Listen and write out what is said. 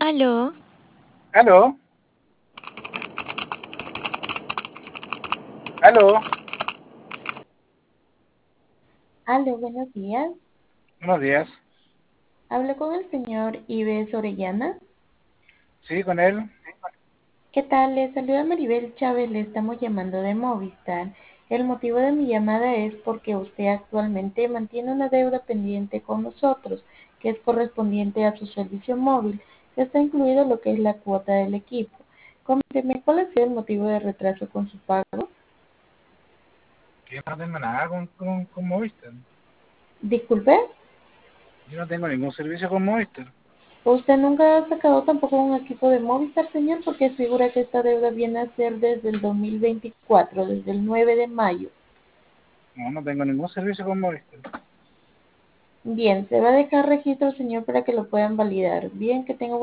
Aló, Aló, aló, Aló, buenos días. buenos días. Hablo con el señor Ives Orellana. Sí, con él. ¿Qué tal? Le saluda Maribel Chávez, le estamos llamando de Movistar. El motivo de mi llamada es porque usted actualmente mantiene una deuda pendiente con nosotros, que es correspondiente a su servicio móvil, que está incluido lo que es la cuota del equipo. Coménteme, ¿cuál ha sido el motivo de retraso con su pago? Que yo no tengo nada con Movistar. Disculpe, Yo no tengo ningún servicio con Movistar. ¿usted nunca ha sacado tampoco un equipo de Movistar, señor? Porque figura que esta deuda viene a ser desde el 2024, desde el 9 de mayo. No, no tengo ningún servicio con Movistar. Bien, se va a dejar registro, señor, para que lo puedan validar. Bien, que tenga